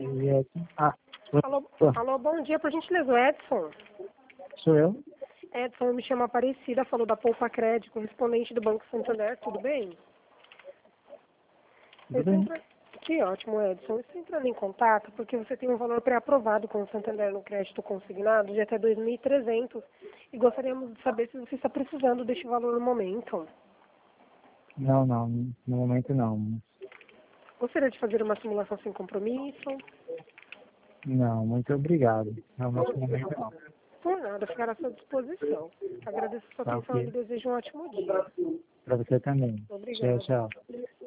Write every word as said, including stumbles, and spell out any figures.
E é- Ah, Alô, sou alô, bom dia, por gentileza, o Edson. sou eu? Edson, eu me chamo Aparecida, falou da Poupa Crédito, correspondente do Banco Santander, tudo bem? Tudo Eu estou bem? entra- Que ótimo, Edson. Eu estou entrando em contato porque você tem um valor pré-aprovado com o Santander no crédito consignado de até dois mil e trezentos e gostaríamos de saber se você está precisando deste valor no momento. Não, não, no momento não. Gostaria de fazer uma simulação sem compromisso. Não, muito obrigado. Realmente no momento não. Por nada, ficar à sua disposição. Agradeço a sua Tá atenção e lhe ok. desejo um ótimo dia. Pra você também. Tchau, Obrigada. tchau.